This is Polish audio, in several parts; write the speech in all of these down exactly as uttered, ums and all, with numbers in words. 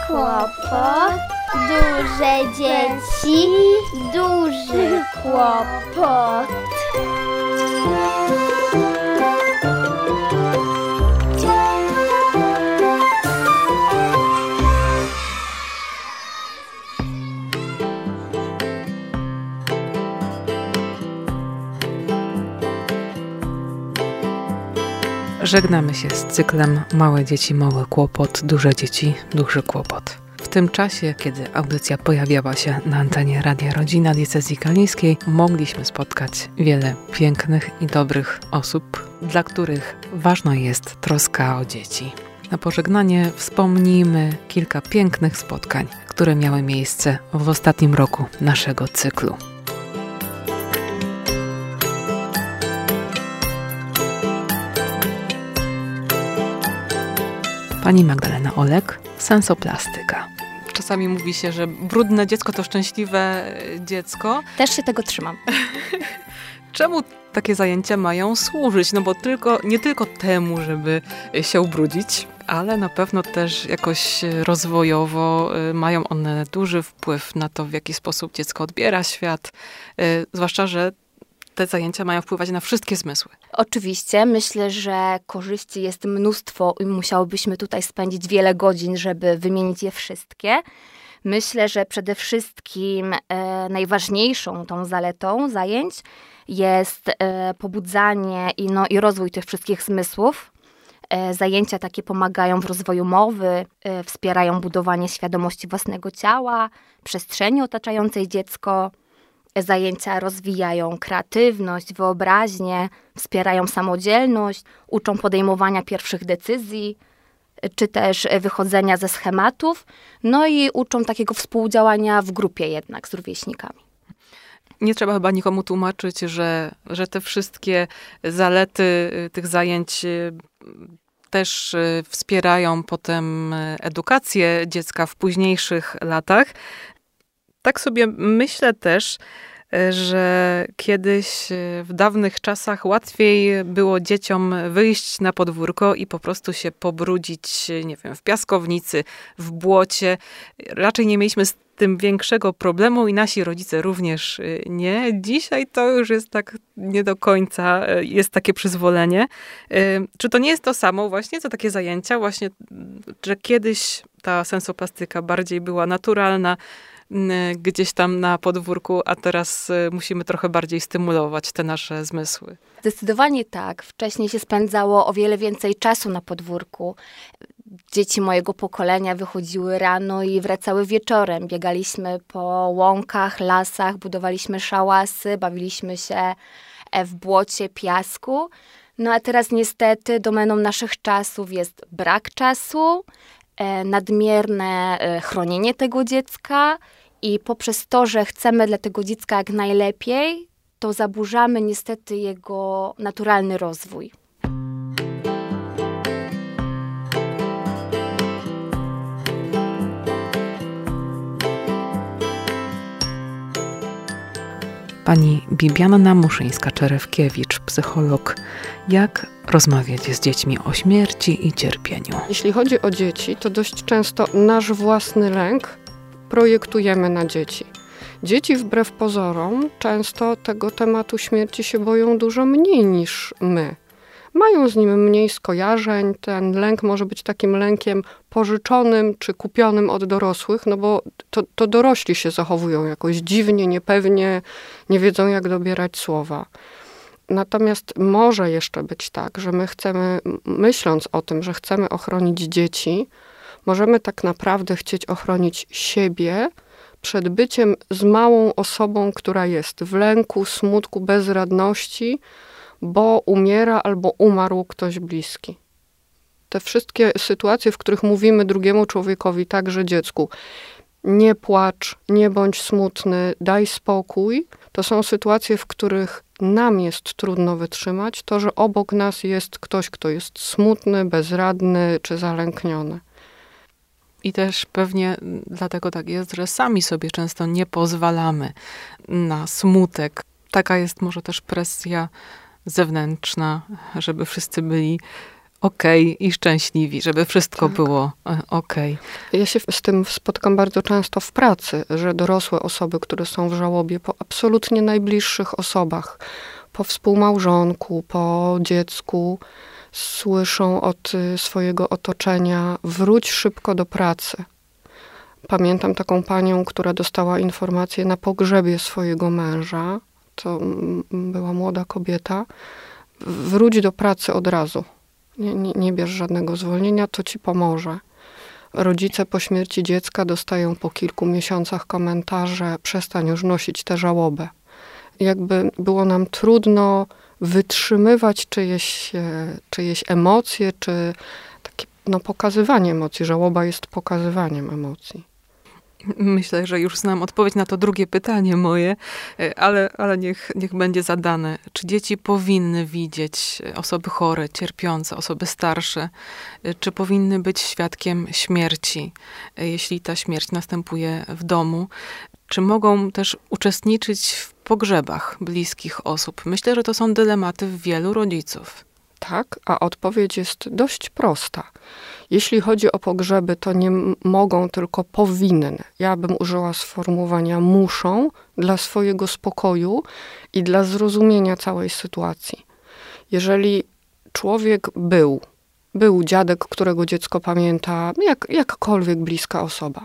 kłopot, duże dzieci, duży kłopot. Żegnamy się z cyklem Małe dzieci, mały kłopot, duże dzieci, duży kłopot. W tym czasie, kiedy audycja pojawiała się na antenie Radia Rodzina Diecezji Kaliskiej, mogliśmy spotkać wiele pięknych i dobrych osób, dla których ważna jest troska o dzieci. Na pożegnanie wspomnijmy kilka pięknych spotkań, które miały miejsce w ostatnim roku naszego cyklu. Pani Magdalena Olek, sensoplastyka. Czasami mówi się, że brudne dziecko to szczęśliwe dziecko. Też się tego trzymam. Czemu takie zajęcia mają służyć? No bo tylko, nie tylko temu, żeby się ubrudzić, ale na pewno też jakoś rozwojowo mają one duży wpływ na to, w jaki sposób dziecko odbiera świat. Zwłaszcza, że te zajęcia mają wpływać na wszystkie zmysły. Oczywiście. Myślę, że korzyści jest mnóstwo i musiałobyśmy tutaj spędzić wiele godzin, żeby wymienić je wszystkie. Myślę, że przede wszystkim e, najważniejszą tą zaletą zajęć jest e, pobudzanie i, no, i rozwój tych wszystkich zmysłów. E, zajęcia takie pomagają w rozwoju mowy, e, wspierają budowanie świadomości własnego ciała, przestrzeni otaczającej dziecko. Zajęcia rozwijają kreatywność, wyobraźnię, wspierają samodzielność, uczą podejmowania pierwszych decyzji, czy też wychodzenia ze schematów, no i uczą takiego współdziałania w grupie jednak z rówieśnikami. Nie trzeba chyba nikomu tłumaczyć, że, że te wszystkie zalety tych zajęć też wspierają potem edukację dziecka w późniejszych latach. Tak sobie myślę też, że kiedyś w dawnych czasach łatwiej było dzieciom wyjść na podwórko i po prostu się pobrudzić, nie wiem, w piaskownicy, w błocie. Raczej nie mieliśmy z tym większego problemu i nasi rodzice również nie. Dzisiaj to już jest tak nie do końca, jest takie przyzwolenie. Czy to nie jest to samo właśnie, co takie zajęcia? Właśnie, że kiedyś ta sensoplastyka bardziej była naturalna, gdzieś tam na podwórku, a teraz musimy trochę bardziej stymulować te nasze zmysły. Zdecydowanie tak. Wcześniej się spędzało o wiele więcej czasu na podwórku. Dzieci mojego pokolenia wychodziły rano i wracały wieczorem. Biegaliśmy po łąkach, lasach, budowaliśmy szałasy, bawiliśmy się w błocie, piasku. No a teraz niestety domeną naszych czasów jest brak czasu, nadmierne chronienie tego dziecka i poprzez to, że chcemy dla tego dziecka jak najlepiej, to zaburzamy niestety jego naturalny rozwój. Pani Bibianna Muszyńska-Czerewkiewicz, psycholog. Jak rozmawiać z dziećmi o śmierci i cierpieniu? Jeśli chodzi o dzieci, to dość często nasz własny lęk projektujemy na dzieci. Dzieci wbrew pozorom często tego tematu śmierci się boją dużo mniej niż my. Mają z nim mniej skojarzeń, ten lęk może być takim lękiem pożyczonym czy kupionym od dorosłych, no bo to, to dorośli się zachowują jakoś dziwnie, niepewnie, nie wiedzą jak dobierać słowa. Natomiast może jeszcze być tak, że my chcemy, myśląc o tym, że chcemy ochronić dzieci, możemy tak naprawdę chcieć ochronić siebie przed byciem z małą osobą, która jest w lęku, smutku, bezradności, bo umiera albo umarł ktoś bliski. Te wszystkie sytuacje, w których mówimy drugiemu człowiekowi, także dziecku, nie płacz, nie bądź smutny, daj spokój, to są sytuacje, w których nam jest trudno wytrzymać to, że obok nas jest ktoś, kto jest smutny, bezradny czy zalękniony. I też pewnie dlatego tak jest, że sami sobie często nie pozwalamy na smutek. Taka jest może też presja zewnętrzna, żeby wszyscy byli okej okay i szczęśliwi, żeby wszystko tak. było okej. Okay. Ja się z tym spotkam bardzo często w pracy, że dorosłe osoby, które są w żałobie po absolutnie najbliższych osobach, po współmałżonku, po dziecku, słyszą od swojego otoczenia: wróć szybko do pracy. Pamiętam taką panią, która dostała informację na pogrzebie swojego męża, to była młoda kobieta: wróć do pracy od razu. Nie, nie, nie bierz żadnego zwolnienia, to ci pomoże. Rodzice po śmierci dziecka dostają po kilku miesiącach komentarze: przestań już nosić tę żałobę. Jakby było nam trudno wytrzymywać czyjeś, czyjeś emocje, czy takie no, pokazywanie emocji. Żałoba jest pokazywaniem emocji. Myślę, że już znam odpowiedź na to drugie pytanie moje, ale, ale niech, niech będzie zadane. Czy dzieci powinny widzieć osoby chore, cierpiące, osoby starsze? Czy powinny być świadkiem śmierci, jeśli ta śmierć następuje w domu? Czy mogą też uczestniczyć w pogrzebach bliskich osób? Myślę, że to są dylematy wielu rodziców. Tak, a odpowiedź jest dość prosta. Jeśli chodzi o pogrzeby, to nie m- mogą, tylko powinny. Ja bym użyła sformułowania muszą dla swojego spokoju i dla zrozumienia całej sytuacji. Jeżeli człowiek był, był dziadek, którego dziecko pamięta, jak, jakkolwiek bliska osoba,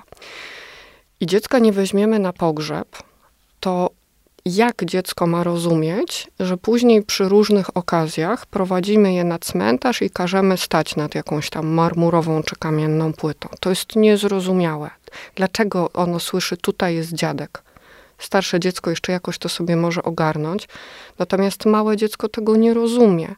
i dziecka nie weźmiemy na pogrzeb, to jak dziecko ma rozumieć, że później przy różnych okazjach prowadzimy je na cmentarz i każemy stać nad jakąś tam marmurową czy kamienną płytą? To jest niezrozumiałe. Dlaczego ono słyszy: tutaj jest dziadek? Starsze dziecko jeszcze jakoś to sobie może ogarnąć, natomiast małe dziecko tego nie rozumie.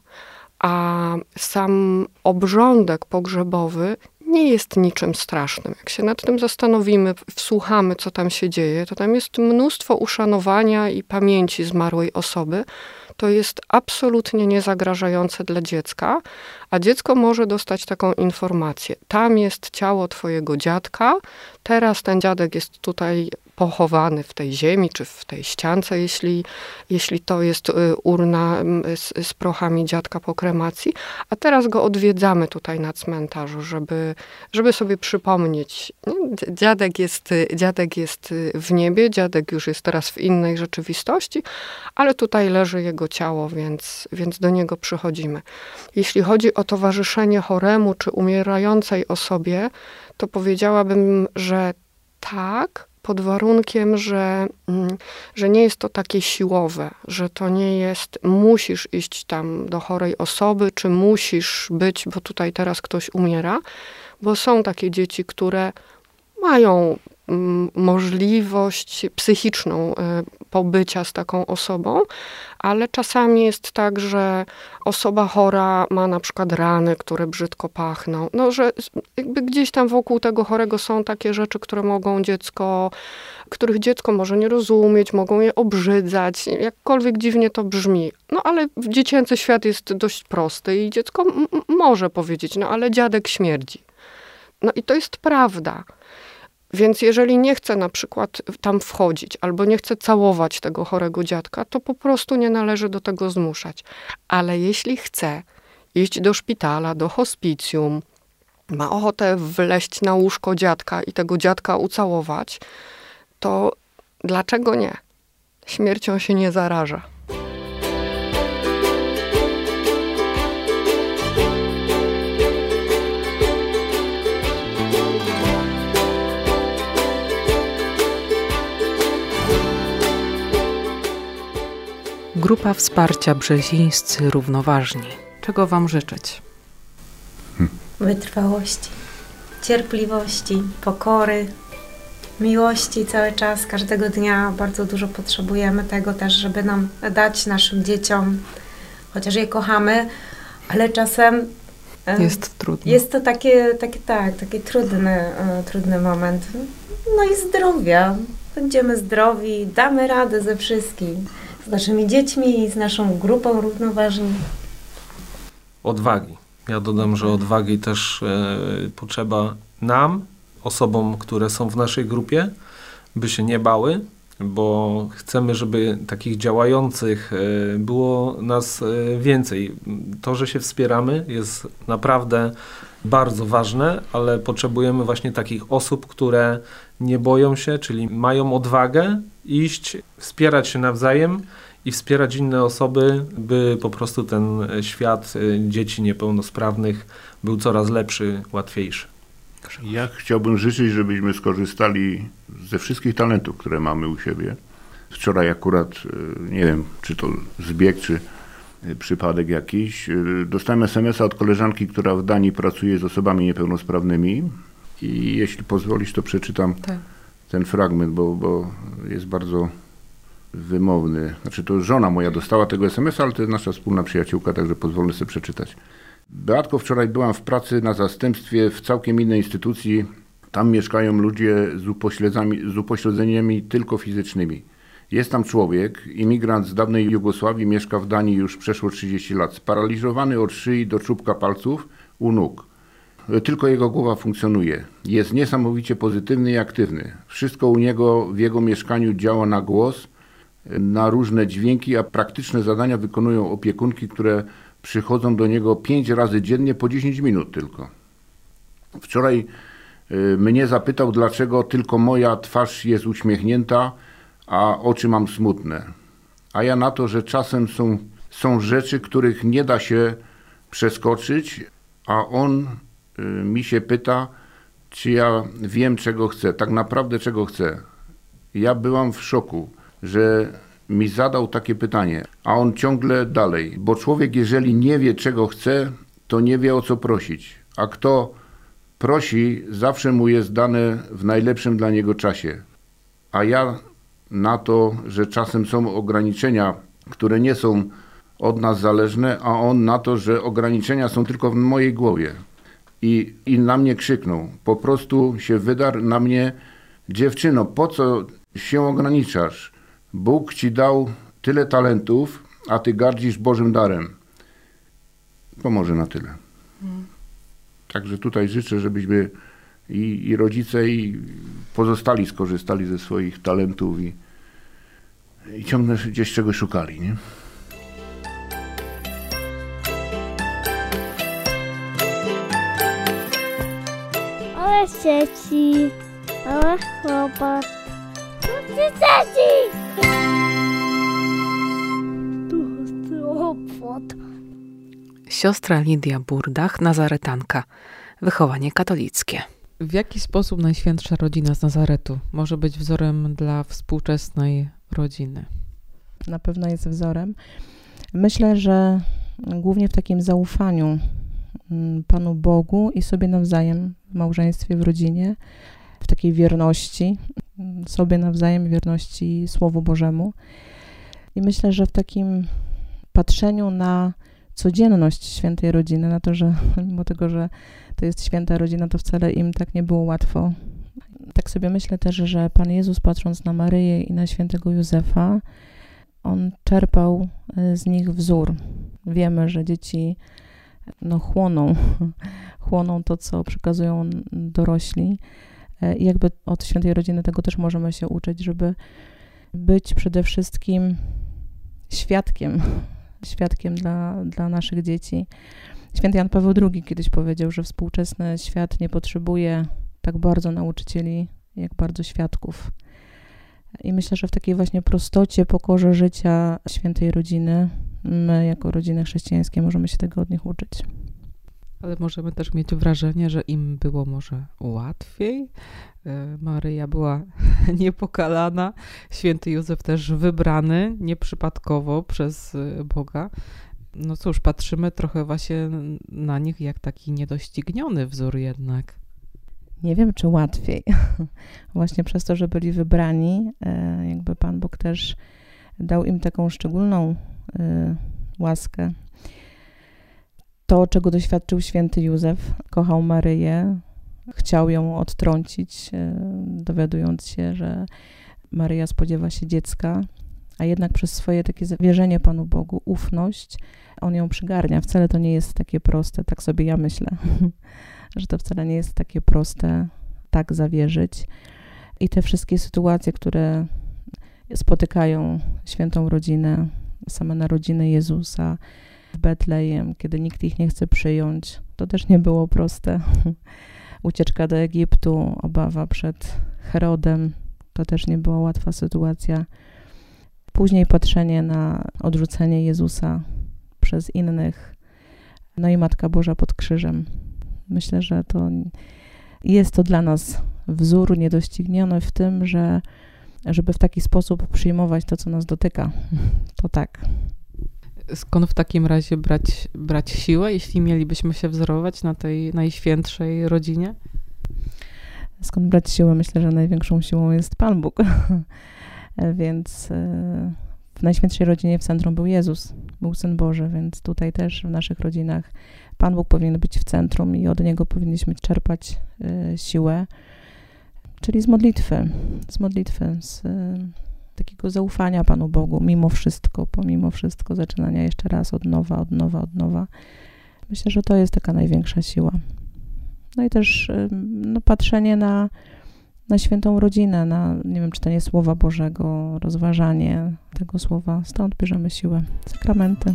A sam obrządek pogrzebowy nie jest niczym strasznym. Jak się nad tym zastanowimy, wsłuchamy, co tam się dzieje, to tam jest mnóstwo uszanowania i pamięci zmarłej osoby. To jest absolutnie niezagrażające dla dziecka, a dziecko może dostać taką informację: tam jest ciało twojego dziadka, teraz ten dziadek jest tutaj pochowany w tej ziemi, czy w tej ściance, jeśli, jeśli to jest urna z, z prochami dziadka po kremacji, a teraz go odwiedzamy tutaj na cmentarzu, żeby, żeby sobie przypomnieć. Dziadek jest, dziadek jest w niebie, dziadek już jest teraz w innej rzeczywistości, ale tutaj leży jego ciało, więc, więc do niego przychodzimy. Jeśli chodzi o towarzyszenie choremu czy umierającej osobie, to powiedziałabym, że tak, pod warunkiem, że, że nie jest to takie siłowe, że to nie jest musisz iść tam do chorej osoby, czy musisz być, bo tutaj teraz ktoś umiera, bo są takie dzieci, które mają możliwość psychiczną pobycia z taką osobą, ale czasami jest tak, że osoba chora ma na przykład rany, które brzydko pachną. No, że jakby gdzieś tam wokół tego chorego są takie rzeczy, które mogą dziecko, których dziecko może nie rozumieć, mogą je obrzydzać, jakkolwiek dziwnie to brzmi. No, ale dziecięcy świat jest dość prosty i dziecko m- może powiedzieć: no, ale dziadek śmierdzi. No i to jest prawda. Więc jeżeli nie chce na przykład tam wchodzić albo nie chce całować tego chorego dziadka, to po prostu nie należy do tego zmuszać. Ale jeśli chce iść do szpitala, do hospicjum, ma ochotę wleźć na łóżko dziadka i tego dziadka ucałować, to dlaczego nie? Śmiercią się nie zaraża. Grupa Wsparcia Brzezińscy Równoważni. Czego wam życzyć? Wytrwałości, cierpliwości, pokory, miłości cały czas, każdego dnia. Bardzo dużo potrzebujemy tego też, żeby nam dać naszym dzieciom, chociaż je kochamy, ale czasem jest trudno. Jest to takie, takie tak, taki trudny, trudny moment. No i zdrowia. Będziemy zdrowi, damy radę ze wszystkim. Z naszymi dziećmi i z naszą grupą równoważni. Odwagi. Ja dodam, że odwagi też e, potrzeba nam, osobom, które są w naszej grupie, by się nie bały bo chcemy, żeby takich działających było nas więcej. To, że się wspieramy, jest naprawdę bardzo ważne, ale potrzebujemy właśnie takich osób, które nie boją się, czyli mają odwagę iść, wspierać się nawzajem i wspierać inne osoby, by po prostu ten świat dzieci niepełnosprawnych był coraz lepszy, łatwiejszy. Ja chciałbym życzyć, żebyśmy skorzystali ze wszystkich talentów, które mamy u siebie. Wczoraj akurat, nie wiem, czy to zbieg, czy przypadek jakiś, dostałem es em es a od koleżanki, która w Danii pracuje z osobami niepełnosprawnymi i jeśli pozwolisz, to przeczytam tak. ten fragment, bo, bo jest bardzo wymowny. Znaczy to żona moja dostała tego es em es a, ale to jest nasza wspólna przyjaciółka, także pozwolę sobie przeczytać. Beatko, wczoraj byłam w pracy na zastępstwie w całkiem innej instytucji. Tam mieszkają ludzie z, z upośledzeniami tylko fizycznymi. Jest tam człowiek, imigrant z dawnej Jugosławii, mieszka w Danii już przeszło trzydzieści lat, sparaliżowany od szyi do czubka palców u nóg. Tylko jego głowa funkcjonuje. Jest niesamowicie pozytywny i aktywny. Wszystko u niego w jego mieszkaniu działa na głos, na różne dźwięki, a praktyczne zadania wykonują opiekunki, które przychodzą do niego pięć razy dziennie po dziesięć minut tylko. Wczoraj mnie zapytał, dlaczego tylko moja twarz jest uśmiechnięta, a oczy mam smutne. A ja na to, że czasem są, są rzeczy, których nie da się przeskoczyć, a on y, mi się pyta, czy ja wiem, czego chcę, tak naprawdę czego chcę. Ja byłam w szoku, że mi zadał takie pytanie, a on ciągle dalej, bo człowiek, jeżeli nie wie, czego chce, to nie wie, o co prosić, a kto prosi, zawsze mu jest dane w najlepszym dla niego czasie. A ja na to, że czasem są ograniczenia, które nie są od nas zależne, a on na to, że ograniczenia są tylko w mojej głowie. I, i na mnie krzyknął. Po prostu się wydarł na mnie: dziewczyno, po co się ograniczasz? Bóg ci dał tyle talentów, a ty gardzisz Bożym darem. To może na tyle. Hmm. Także tutaj życzę, żebyśmy i, i rodzice, i pozostali skorzystali ze swoich talentów i, i ciągle gdzieś czegoś szukali, nie? Ale dzieci, ale chłopak, tu dzieci! Siostra Lidia Burdach, nazaretanka. Wychowanie katolickie. W jaki sposób Najświętsza Rodzina z Nazaretu może być wzorem dla współczesnej rodziny? Na pewno jest wzorem. Myślę, że głównie w takim zaufaniu Panu Bogu i sobie nawzajem w małżeństwie, w rodzinie, w takiej wierności sobie nawzajem, wierności Słowu Bożemu. I myślę, że w takim patrzeniu na codzienność świętej rodziny, na to, że mimo tego, że to jest święta rodzina, to wcale im tak nie było łatwo. Tak sobie myślę też, że Pan Jezus, patrząc na Maryję i na świętego Józefa, On czerpał z nich wzór. Wiemy, że dzieci no, chłoną, chłoną to, co przekazują dorośli. I jakby od świętej rodziny tego też możemy się uczyć, żeby być przede wszystkim świadkiem, świadkiem dla, dla naszych dzieci. Święty Jan Paweł drugi kiedyś powiedział, że współczesny świat nie potrzebuje tak bardzo nauczycieli, jak bardzo świadków. I myślę, że w takiej właśnie prostocie, pokorze życia świętej rodziny, my jako rodziny chrześcijańskie możemy się tego od nich uczyć. Ale możemy też mieć wrażenie, że im było może łatwiej. Maryja była niepokalana, święty Józef też wybrany nieprzypadkowo przez Boga. No cóż, patrzymy trochę właśnie na nich jak taki niedościgniony wzór jednak. Nie wiem, czy łatwiej. Właśnie przez to, że byli wybrani, jakby Pan Bóg też dał im taką szczególną łaskę. To, czego doświadczył święty Józef, kochał Maryję, chciał ją odtrącić, dowiadując się, że Maryja spodziewa się dziecka, a jednak przez swoje takie zawierzenie Panu Bogu, ufność, on ją przygarnia. Wcale to nie jest takie proste, tak sobie ja myślę, że to wcale nie jest takie proste, tak zawierzyć. I te wszystkie sytuacje, które spotykają świętą rodzinę, same narodziny Jezusa w Betlejem, kiedy nikt ich nie chce przyjąć. To też nie było proste. Ucieczka do Egiptu, obawa przed Herodem, to też nie była łatwa sytuacja. Później patrzenie na odrzucenie Jezusa przez innych, no i Matka Boża pod krzyżem. Myślę, że to jest to dla nas wzór niedościgniony w tym, że żeby w taki sposób przyjmować to, co nas dotyka. To tak. Skąd w takim razie brać, brać siłę, jeśli mielibyśmy się wzorować na tej najświętszej rodzinie? Skąd brać siłę? Myślę, że największą siłą jest Pan Bóg. Więc w najświętszej rodzinie w centrum był Jezus, był Syn Boży, więc tutaj też w naszych rodzinach Pan Bóg powinien być w centrum i od Niego powinniśmy czerpać siłę, czyli z modlitwy, z modlitwy, z takiego zaufania Panu Bogu, mimo wszystko, pomimo wszystko, zaczynania jeszcze raz od nowa, od nowa, od nowa. Myślę, że to jest taka największa siła. No i też no, patrzenie na, na świętą rodzinę, na, nie wiem, czytanie Słowa Bożego, rozważanie tego Słowa. Stąd bierzemy siłę. Sakramenty.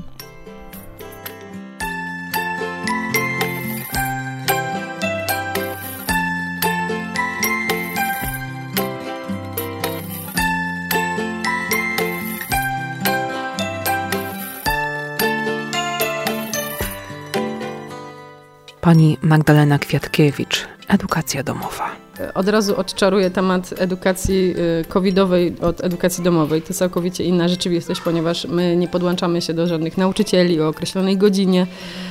Pani Magdalena Kwiatkiewicz, edukacja domowa. Od razu odczaruję temat edukacji covidowej od edukacji domowej. To całkowicie inna rzeczywistość, ponieważ my nie podłączamy się do żadnych nauczycieli o określonej godzinie,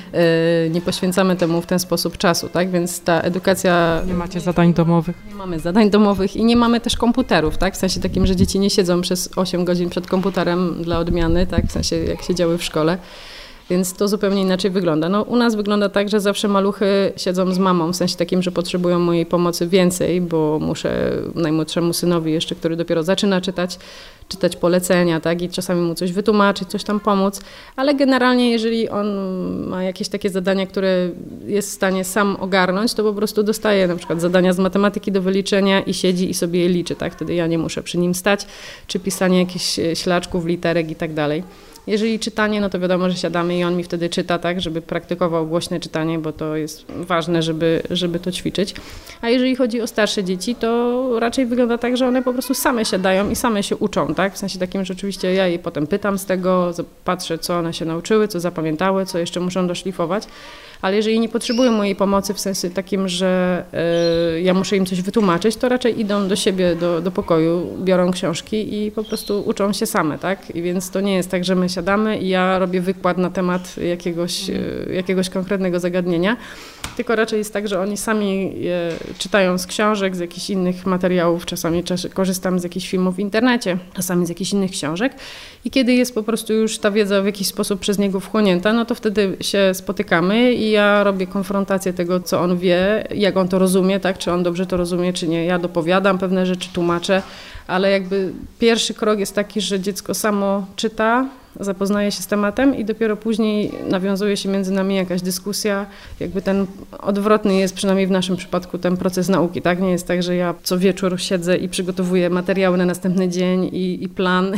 nie poświęcamy temu w ten sposób czasu, tak? Więc ta edukacja... Nie macie zadań domowych? Nie mamy zadań domowych i nie mamy też komputerów, tak? W sensie takim, że dzieci nie siedzą przez osiem godzin przed komputerem dla odmiany, tak? W sensie jak siedziały w szkole. Więc to zupełnie inaczej wygląda. No, u nas wygląda tak, że zawsze maluchy siedzą z mamą, w sensie takim, że potrzebują mojej pomocy więcej, bo muszę najmłodszemu synowi jeszcze, który dopiero zaczyna czytać, czytać polecenia, tak, i czasami mu coś wytłumaczyć, coś tam pomóc, ale generalnie jeżeli on ma jakieś takie zadania, które jest w stanie sam ogarnąć, to po prostu dostaje na przykład zadania z matematyki do wyliczenia i siedzi i sobie je liczy, tak, wtedy ja nie muszę przy nim stać, czy pisanie jakichś ślaczków, literek i tak dalej. Jeżeli czytanie, no to wiadomo, że siadamy i on mi wtedy czyta, tak, żeby praktykował głośne czytanie, bo to jest ważne, żeby, żeby to ćwiczyć. A jeżeli chodzi o starsze dzieci, to raczej wygląda tak, że one po prostu same siadają i same się uczą, tak? W sensie takim, że oczywiście ja je potem pytam z tego, patrzę, co one się nauczyły, co zapamiętały, co jeszcze muszą doszlifować. Ale jeżeli nie potrzebują mojej pomocy w sensie takim, że y, ja muszę im coś wytłumaczyć, to raczej idą do siebie, do, do pokoju, biorą książki i po prostu uczą się same, tak? I więc to nie jest tak, że my siadamy i ja robię wykład na temat jakiegoś, y, jakiegoś konkretnego zagadnienia, tylko raczej jest tak, że oni sami je czytają z książek, z jakichś innych materiałów, czasami korzystam z jakichś filmów w internecie, czasami z jakichś innych książek i kiedy jest po prostu już ta wiedza w jakiś sposób przez niego wchłonięta, no to wtedy się spotykamy i ja robię konfrontację tego, co on wie, jak on to rozumie, tak, czy on dobrze to rozumie, czy nie. Ja dopowiadam pewne rzeczy, tłumaczę, ale jakby pierwszy krok jest taki, że dziecko samo czyta, zapoznaje się z tematem i dopiero później nawiązuje się między nami jakaś dyskusja. Jakby ten odwrotny jest, przynajmniej w naszym przypadku, ten proces nauki, tak? Nie jest tak, że ja co wieczór siedzę i przygotowuję materiały na następny dzień i, i plan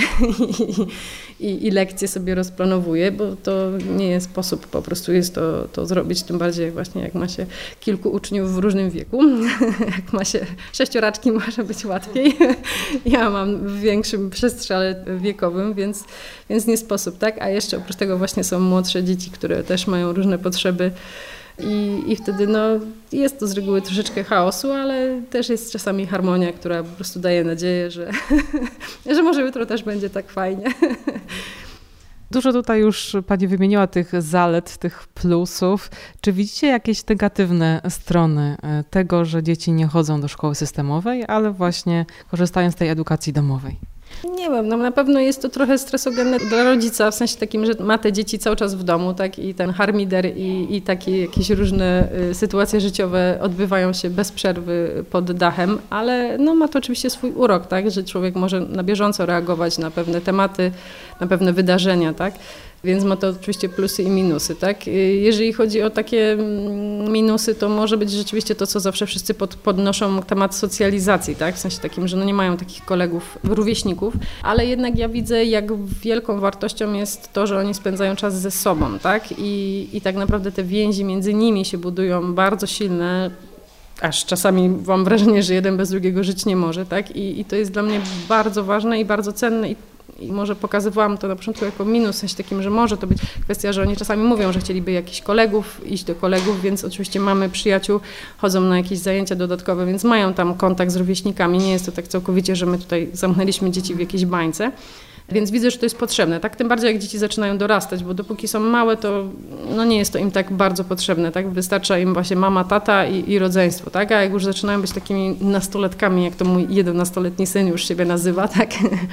i, i, i lekcje sobie rozplanowuję, bo to nie jest sposób, po prostu jest to, to zrobić, tym bardziej właśnie jak ma się kilku uczniów w różnym wieku. Jak ma się sześcioraczki, może być łatwiej. Ja mam w większym przestrzale wiekowym, więc, więc nie sposób, tak? A jeszcze oprócz tego właśnie są młodsze dzieci, które też mają różne potrzeby i, i wtedy no, jest to z reguły troszeczkę chaosu, ale też jest czasami harmonia, która po prostu daje nadzieję, że, że może jutro też będzie tak fajnie. Dużo tutaj już Pani wymieniła tych zalet, tych plusów. Czy widzicie jakieś negatywne strony tego, że dzieci nie chodzą do szkoły systemowej, ale właśnie korzystają z tej edukacji domowej? Nie wiem, no na pewno jest to trochę stresogenne dla rodzica, w sensie takim, że ma te dzieci cały czas w domu, tak, i ten harmider i, i takie jakieś różne y, sytuacje życiowe odbywają się bez przerwy pod dachem, ale no ma to oczywiście swój urok, tak, że człowiek może na bieżąco reagować na pewne tematy, na pewne wydarzenia, tak. Więc ma to oczywiście plusy i minusy, tak? Jeżeli chodzi o takie minusy, to może być rzeczywiście to, co zawsze wszyscy pod, podnoszą, temat socjalizacji, tak? W sensie takim, że no nie mają takich kolegów, rówieśników, ale jednak ja widzę, jak wielką wartością jest to, że oni spędzają czas ze sobą, tak? I, i tak naprawdę te więzi między nimi się budują bardzo silne, aż czasami mam wrażenie, że jeden bez drugiego żyć nie może, tak? I, i to jest dla mnie bardzo ważne i bardzo cenne i I może pokazywałam to na początku jako minus, w sensie takim, że może to być kwestia, że oni czasami mówią, że chcieliby jakichś kolegów, iść do kolegów, więc oczywiście mamy przyjaciół, chodzą na jakieś zajęcia dodatkowe, więc mają tam kontakt z rówieśnikami. Nie jest to tak całkowicie, że my tutaj zamknęliśmy dzieci w jakiejś bańce. Więc widzę, że to jest potrzebne, tak? Tym bardziej jak dzieci zaczynają dorastać, bo dopóki są małe, to no nie jest to im tak bardzo potrzebne, tak? Wystarcza im właśnie mama, tata i, i rodzeństwo, tak? A jak już zaczynają być takimi nastolatkami, jak to mój jedenastoletni syn już siebie nazywa, tak?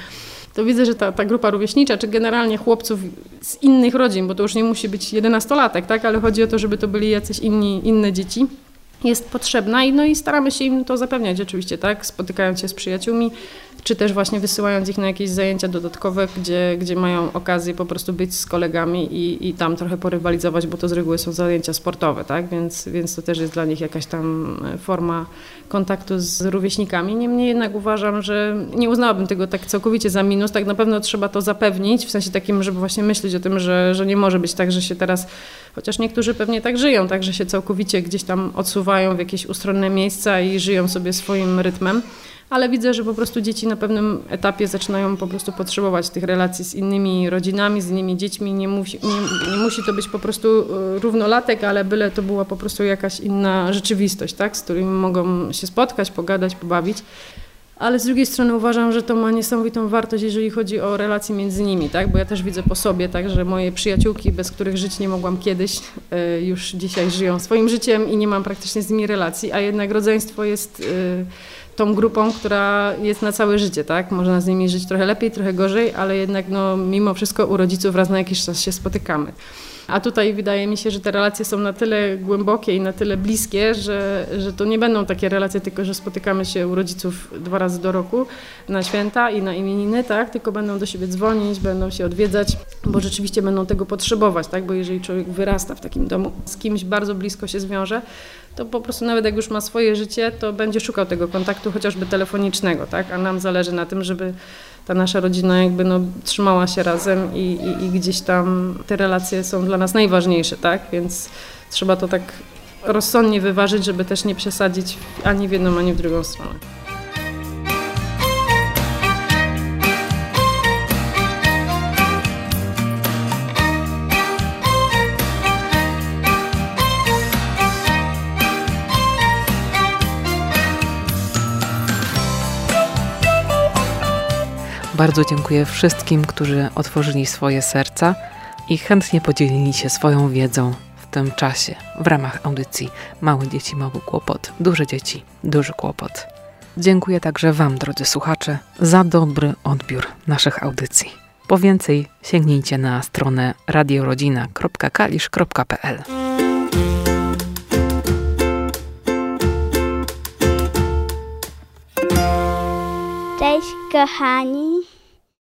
To widzę, że ta, ta grupa rówieśnicza, czy generalnie chłopców z innych rodzin, bo to już nie musi być jedenastolatek, tak? Ale chodzi o to, żeby to byli jacyś inni, inne dzieci, jest potrzebna i, no i staramy się im to zapewniać oczywiście, tak? Spotykając się z przyjaciółmi, czy też właśnie wysyłając ich na jakieś zajęcia dodatkowe, gdzie, gdzie mają okazję po prostu być z kolegami i, i tam trochę porywalizować, bo to z reguły są zajęcia sportowe, tak? Więc, więc to też jest dla nich jakaś tam forma kontaktu z rówieśnikami. Niemniej jednak uważam, że nie uznałabym tego tak całkowicie za minus. Tak na pewno trzeba to zapewnić, w sensie takim, żeby właśnie myśleć o tym, że, że nie może być tak, że się teraz, chociaż niektórzy pewnie tak żyją, tak, że się całkowicie gdzieś tam odsuwają w jakieś ustronne miejsca i żyją sobie swoim rytmem. Ale widzę, że po prostu dzieci na pewnym etapie zaczynają po prostu potrzebować tych relacji z innymi rodzinami, z innymi dziećmi. Nie musi, nie, nie musi to być po prostu równolatek, ale byle to była po prostu jakaś inna rzeczywistość, tak, z którymi mogą się spotkać, pogadać, pobawić. Ale z drugiej strony uważam, że to ma niesamowitą wartość, jeżeli chodzi o relacje między nimi, tak? Bo ja też widzę po sobie, tak, że moje przyjaciółki, bez których żyć nie mogłam kiedyś, y, już dzisiaj żyją swoim życiem i nie mam praktycznie z nimi relacji, a jednak rodzeństwo jest y, tą grupą, która jest na całe życie, tak? Można z nimi żyć trochę lepiej, trochę gorzej, ale jednak no, mimo wszystko u rodziców raz na jakiś czas się spotykamy. A tutaj wydaje mi się, że te relacje są na tyle głębokie i na tyle bliskie, że, że to nie będą takie relacje tylko, że spotykamy się u rodziców dwa razy do roku na święta i na imieniny, tak? Tylko będą do siebie dzwonić, będą się odwiedzać, bo rzeczywiście będą tego potrzebować, tak? Bo jeżeli człowiek wyrasta w takim domu, z kimś bardzo blisko się zwiąże, to po prostu nawet jak już ma swoje życie, to będzie szukał tego kontaktu chociażby telefonicznego, tak? A nam zależy na tym, żeby ta nasza rodzina jakby no, trzymała się razem i, i, i gdzieś tam te relacje są dla nas najważniejsze, tak? Więc trzeba to tak rozsądnie wyważyć, żeby też nie przesadzić ani w jedną, ani w drugą stronę. Bardzo dziękuję wszystkim, którzy otworzyli swoje serca i chętnie podzielili się swoją wiedzą w tym czasie w ramach audycji Małe dzieci, mały kłopot, duże dzieci, duży kłopot. Dziękuję także Wam, drodzy słuchacze, za dobry odbiór naszych audycji. Po więcej sięgnijcie na stronę radiorodzina kropka kalisz kropka pe el. Cześć kochani,